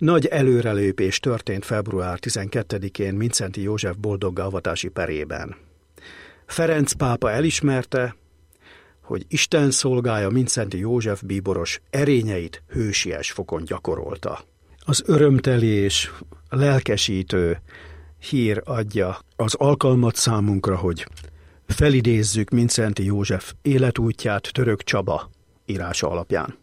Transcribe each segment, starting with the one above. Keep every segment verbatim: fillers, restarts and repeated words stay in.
Nagy előrelépés történt február tizenkettedikén Mindszenty József boldoggá avatási perében. Ferenc pápa elismerte, hogy Isten szolgája Mindszenty József bíboros erényeit hősies fokon gyakorolta. Az örömteli és lelkesítő hír adja az alkalmat számunkra, hogy felidézzük Mindszenty József életútját Török Csaba írása alapján.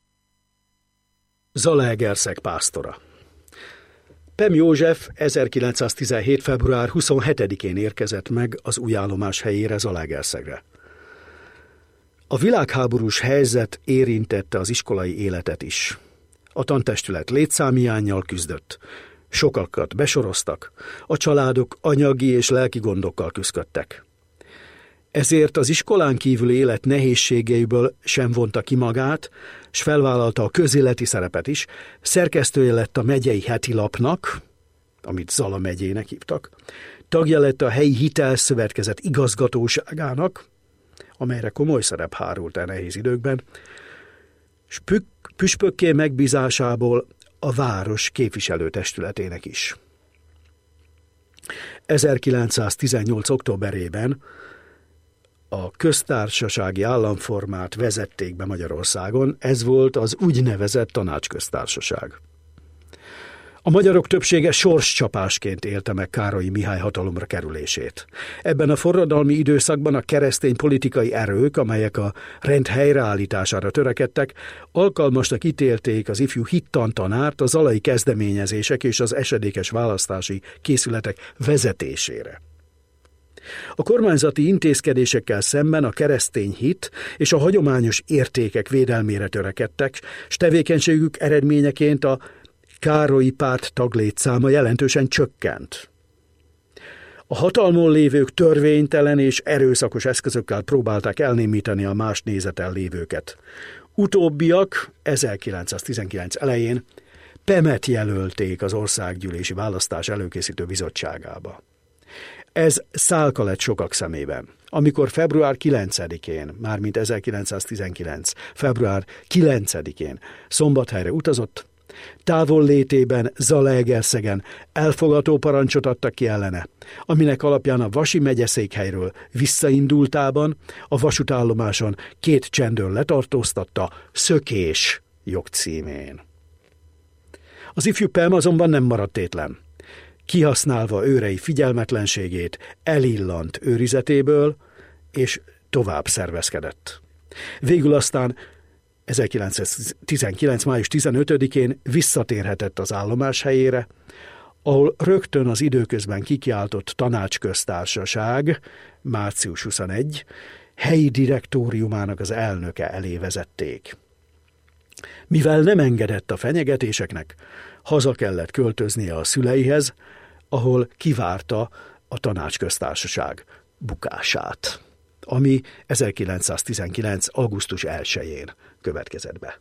Zalaegerszeg pásztora. Pem József ezerkilencszáztizenhét. február huszonhetedikén érkezett meg az új állomás helyére, Zalaegerszegre. A világháborús helyzet érintette az iskolai életet is. A tantestület létszámhiánnyal küzdött. Sokakat besoroztak, a családok anyagi és lelki gondokkal küzdöttek. Ezért az iskolán kívüli élet nehézségeiből sem vonta ki magát, s felvállalta a közéleti szerepet is, szerkesztője lett a megyei heti lapnak, amit Zala megyének hívtak, tagja lett a helyi hitelszövetkezet igazgatóságának, amelyre komoly szerep hárult el nehéz időkben, s püspökké megbízásából a város képviselőtestületének is. ezerkilencszáztizennyolc. októberében a köztársasági államformát vezették be Magyarországon, ez volt az úgynevezett tanácsköztársaság. A magyarok többsége sorscsapásként élte meg Károlyi Mihály hatalomra kerülését. Ebben a forradalmi időszakban a keresztény politikai erők, amelyek a rend helyreállítására törekedtek, alkalmasnak ítélték az ifjú hittantanárt a zalai kezdeményezések és az esedékes választási készületek vezetésére. A kormányzati intézkedésekkel szemben a keresztény hit és a hagyományos értékek védelmére törekedtek, s tevékenységük eredményeként a Károlyi párt taglétszáma jelentősen csökkent. A hatalmon lévők törvénytelen és erőszakos eszközökkel próbálták elnémítani a más nézeten lévőket. Utóbbiak ezerkilencszáztizenkilenc elején Pemet jelölték az országgyűlési választás előkészítő bizottságába. Ez szálka lett sokak szemében. Amikor február kilencedikén, mármint ezerkilencszáztizenkilenc. február kilencedikén Szombathelyre utazott, távollétében Zalaegerszegen elfogató parancsot adtak ki ellene, aminek alapján a Vasi megyeszékhelyről visszaindultában a vasútállomáson két csendőr letartóztatta szökés jogcímén. Az ifjú Pem azonban nem maradt tétlen. Kihasználva őrei figyelmetlenségét, elillant őrizetéből, és tovább szervezkedett. Végül aztán ezerkilencszáztizenkilenc. május tizenötödikén visszatérhetett az állomás helyére, ahol rögtön az időközben kikiáltott tanácsköztársaság, március huszanegy, helyi direktóriumának az elnöke elé vezették. Mivel nem engedett a fenyegetéseknek, haza kellett költöznie a szüleihez, ahol kivárta a tanácsköztársaság bukását, ami ezerkilencszáztizenkilenc. augusztus elsején következett be.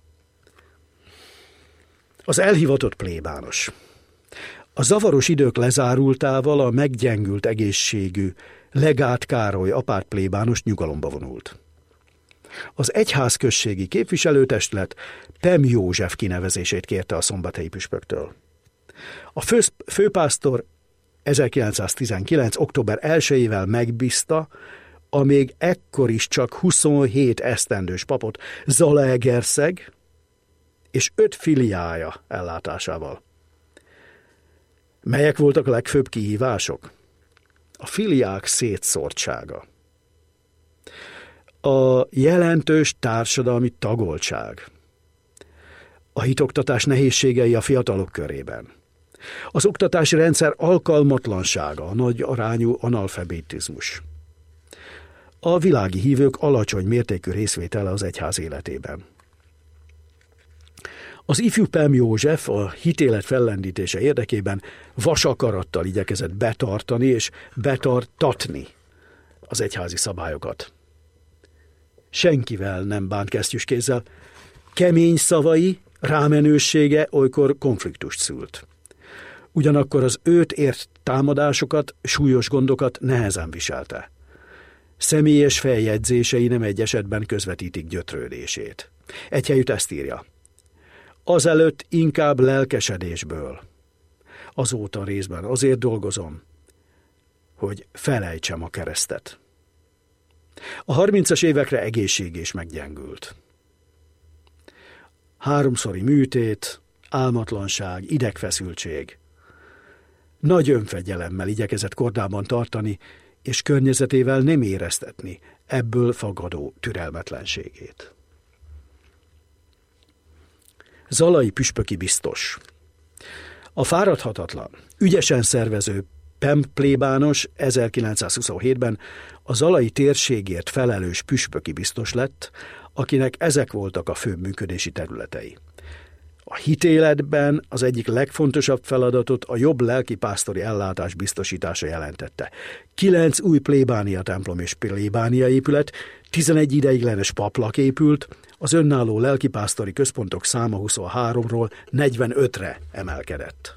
Az elhivatott plébános. A zavaros idők lezárultával a meggyengült egészségű Legát Károly apát plébános nyugalomba vonult. Az egyházközségi képviselőtestület Pem József kinevezését kérte a szombathelyi püspöktől. A fő, főpásztor ezerkilencszáztizenkilenc. október elsejével megbízta a még ekkor is csak huszonhét esztendős papot Zalaegerszeg és öt filiája ellátásával. Melyek voltak a legfőbb kihívások? A filiák szétszórtsága, a jelentős társadalmi tagoltság, a hitoktatás nehézségei a fiatalok körében, az oktatási rendszer alkalmatlansága, a nagy arányú analfabetizmus, a világi hívők alacsony mértékű részvétele az egyház életében. Az ifjú Pem József a hitélet fellendítése érdekében vasakarattal igyekezett betartani és betartatni az egyházi szabályokat. Senkivel nem bánt kesztyűskézzel, kemény szavai, rámenősége olykor konfliktust szült. Ugyanakkor az őt ért támadásokat, súlyos gondokat nehezen viselte. Személyes feljegyzései nem egy esetben közvetítik gyötrődését. Egy helyütt ezt írja. Azelőtt inkább lelkesedésből. Azóta részben azért dolgozom, hogy felejtsem a keresztet. A harmincas évekre egészség is meggyengült. Háromszori műtét, álmatlanság, idegfeszültség. Nagy önfegyelemmel igyekezett kordában tartani, és környezetével nem éreztetni ebből fakadó türelmetlenségét. Zalai püspöki biztos. A fáradhatatlan, ügyesen szervező Pem plébános ezerkilencszázhuszonhétben a zalai térségért felelős püspöki biztos lett, akinek ezek voltak a főbb működési területei. A hitéletben az egyik legfontosabb feladatot a jobb lelkipásztori ellátás biztosítása jelentette. Kilenc új plébánia templom és plébánia épület, tizenegy ideiglenes paplak épült, az önálló lelkipásztori központok száma huszonháromról negyvenötre emelkedett.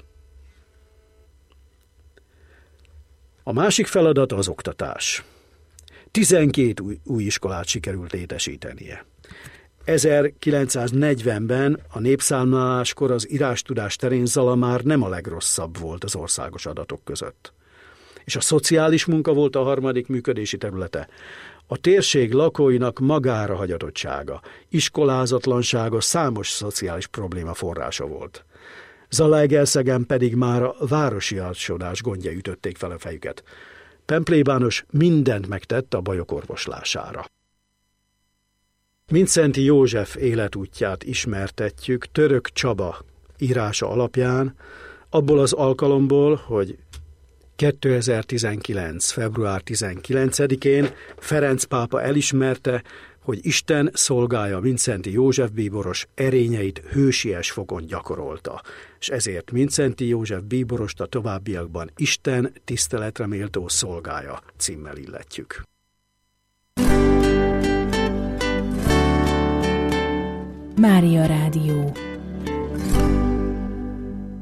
A másik feladat az oktatás. tizenkét új, új iskolát sikerült létesítenie. ezerkilencszáznegyvenben a népszámláláskor az írástudás terén Zala már nem a legrosszabb volt az országos adatok között. És a szociális munka volt a harmadik működési területe. A térség lakóinak magára hagyatottsága, iskolázatlansága számos szociális probléma forrása volt. Zalaegerszegen pedig már a városi ásodás gondjai ütötték fel a fejüket. Pem plébános mindent megtett a bajok orvoslására. Mindszenty József életútját ismertetjük Török Csaba írása alapján, abból az alkalomból, hogy kétezer-tizenkilenc. február tizenkilencedikén Ferenc pápa elismerte, hogy Isten szolgája Mindszenty József bíboros erényeit hősies fokon gyakorolta, és ezért Mindszenty József bíborost a továbbiakban Isten tiszteletre méltó szolgája címmel illetjük. Mária Rádió.